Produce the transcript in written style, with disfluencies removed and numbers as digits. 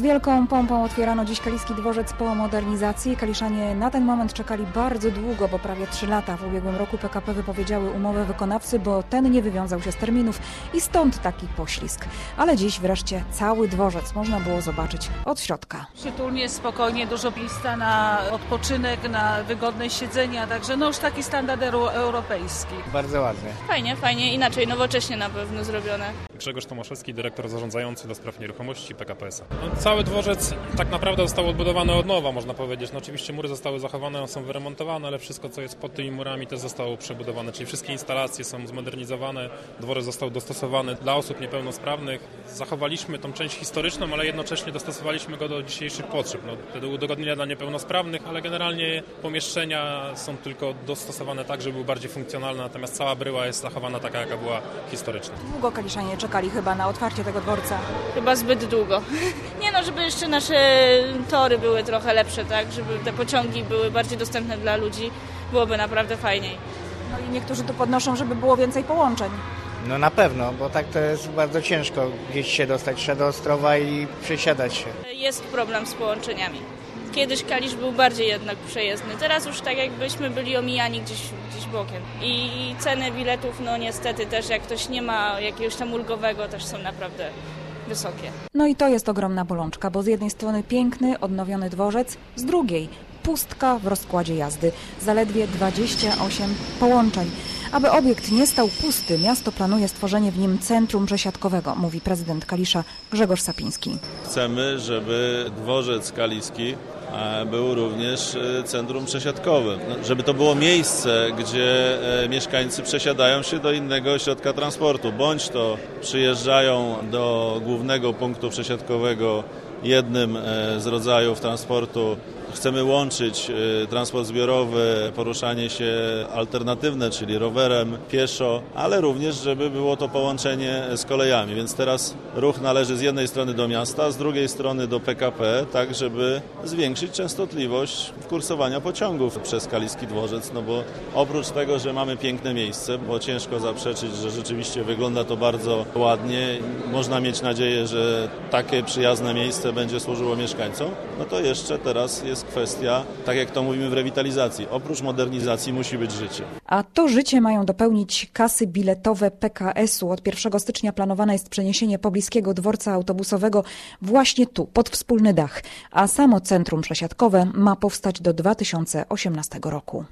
wielką pompą otwierano dziś Kaliski Dworzec po modernizacji. Kaliszanie na ten moment czekali bardzo długo, bo prawie 3 lata. W ubiegłym roku PKP wypowiedziały umowę wykonawcy, bo ten nie wywiązał się z terminów i stąd taki poślizg. Ale dziś wreszcie cały dworzec można było zobaczyć od środka. Przytulnie, spokojnie, dużo miejsca na odpoczynek, na wygodne siedzenia, także już taki standard europejski. Bardzo ładnie. Fajnie, inaczej, nowocześnie na pewno zrobione. Grzegorz Tomaszewski, dyrektor zarządzający do spraw nieruchomości PKP S.A. Cały dworzec tak naprawdę został odbudowany od nowa, można powiedzieć. Oczywiście mury zostały zachowane, są wyremontowane, ale wszystko, co jest pod tymi murami, też zostało przebudowane. Czyli wszystkie instalacje są zmodernizowane, dworzec został dostosowany dla osób niepełnosprawnych. Zachowaliśmy tą część historyczną, ale jednocześnie dostosowaliśmy go do dzisiejszych potrzeb. Wtedy udogodnienia dla niepełnosprawnych, ale generalnie pomieszczenia są tylko dostosowane tak, żeby były bardziej funkcjonalne, natomiast cała bryła jest zachowana taka, jaka była historyczna. Długo Kaliszanie czekali chyba na otwarcie tego dworca. Chyba zbyt długo. Żeby jeszcze nasze tory były trochę lepsze, tak? Żeby te pociągi były bardziej dostępne dla ludzi, byłoby naprawdę fajniej. I niektórzy tu podnoszą, żeby było więcej połączeń. Na pewno, bo tak to jest bardzo ciężko gdzieś się dostać, do Ostrowa i przesiadać się. Jest problem z połączeniami. Kiedyś Kalisz był bardziej jednak przejezdny. Teraz już tak jakbyśmy byli omijani gdzieś bokiem. I ceny biletów, niestety też jak ktoś nie ma jakiegoś tam ulgowego, też są naprawdę wysokie. I to jest ogromna bolączka, bo z jednej strony piękny, odnowiony dworzec, z drugiej pustka w rozkładzie jazdy. Zaledwie 28 połączeń. Aby obiekt nie stał pusty, miasto planuje stworzenie w nim centrum przesiadkowego, mówi prezydent Kalisza Grzegorz Sapiński. Chcemy, żeby dworzec kaliski był również centrum przesiadkowym. Żeby to było miejsce, gdzie mieszkańcy przesiadają się do innego środka transportu, bądź to przyjeżdżają do głównego punktu przesiadkowego jednym z rodzajów transportu. Chcemy łączyć transport zbiorowy, poruszanie się alternatywne, czyli rowerem, pieszo, ale również, żeby było to połączenie z kolejami. Więc teraz ruch należy z jednej strony do miasta, z drugiej strony do PKP, tak żeby zwiększyć częstotliwość kursowania pociągów przez Kaliski Dworzec, bo oprócz tego, że mamy piękne miejsce, bo ciężko zaprzeczyć, że rzeczywiście wygląda to bardzo ładnie, można mieć nadzieję, że takie przyjazne miejsce będzie służyło mieszkańcom, to jeszcze teraz jest kwestia, tak jak to mówimy w rewitalizacji. Oprócz modernizacji musi być życie. A to życie mają dopełnić kasy biletowe PKS-u. Od 1 stycznia planowane jest przeniesienie pobliskiego dworca autobusowego właśnie tu, pod wspólny dach. A samo centrum przesiadkowe ma powstać do 2018 roku.